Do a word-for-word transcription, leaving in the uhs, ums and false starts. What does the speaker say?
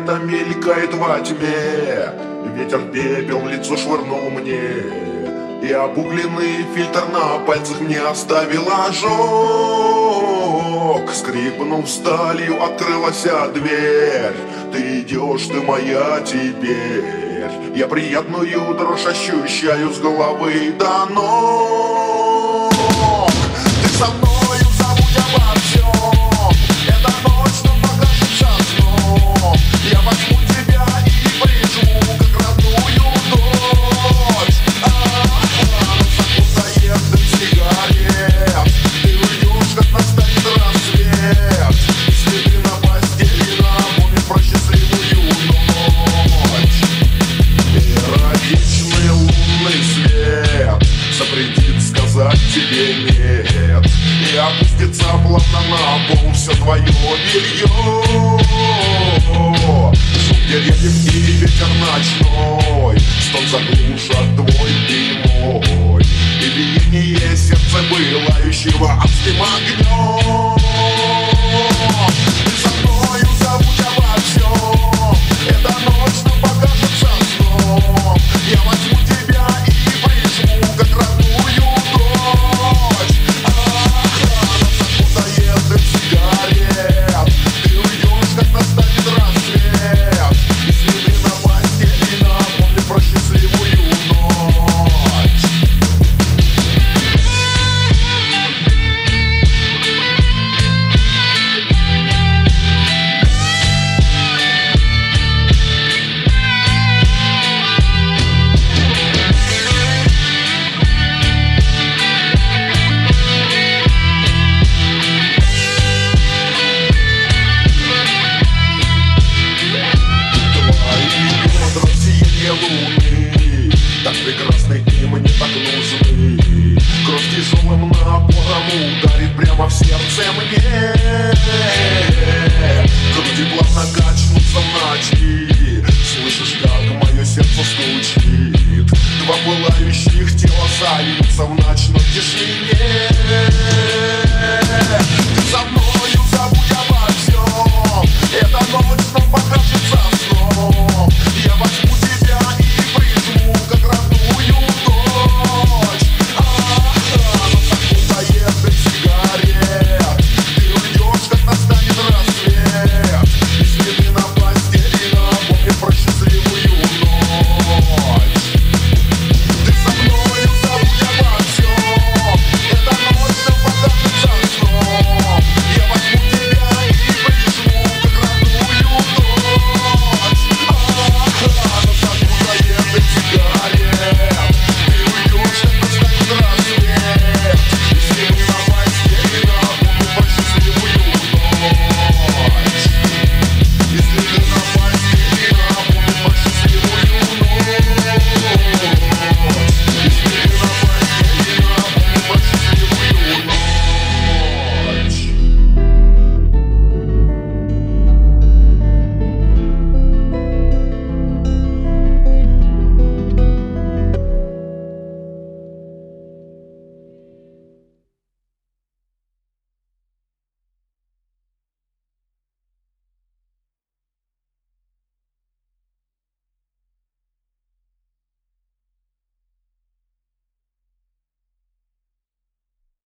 сигарета мелькает во тьме. Ветер пепел в лицо швырнул мне, и обугленный фильтр на пальцах мне оставил ожог. Скрипнув сталью, открылась дверь. Ты идешь, ты моя теперь. Я приятную дрожь ощущаю с головы до ног. Ты со мною, забудь обо всем. Эта ночь нам покажется сном. Я возьму тебя и прижму, как родную дочь. А-а-а, закусает дым сигарет. Ты уйдешь, как настанет рассвет. И следы на постели напомнят про счастливую ночь. Эротичный лунный свет запретит сказать тебе нет, и опустится плавно на пол все твое белье. Шум деревьев и ветер ночной, стон заглушат твой и мой, и биение сердца пылающего адским огнем. Ты со мною, забудь обо всем. Эта ночь нам покажется сном. Я возьму тебя и прижму, как родную дочь. Охрана закусает дым сигарет. Ты уйдешь, как настанет рассвет. И следы на постели напомнят про счастливую ночь. Луны, так прекрасны и мне так нужны. Кровь тяжелым напором ударит прямо в сердце мне. Груди плавно качнутся в ночи. Слышишь, как мое сердце стучит. Два пылающих тела сольются в ночной тишине.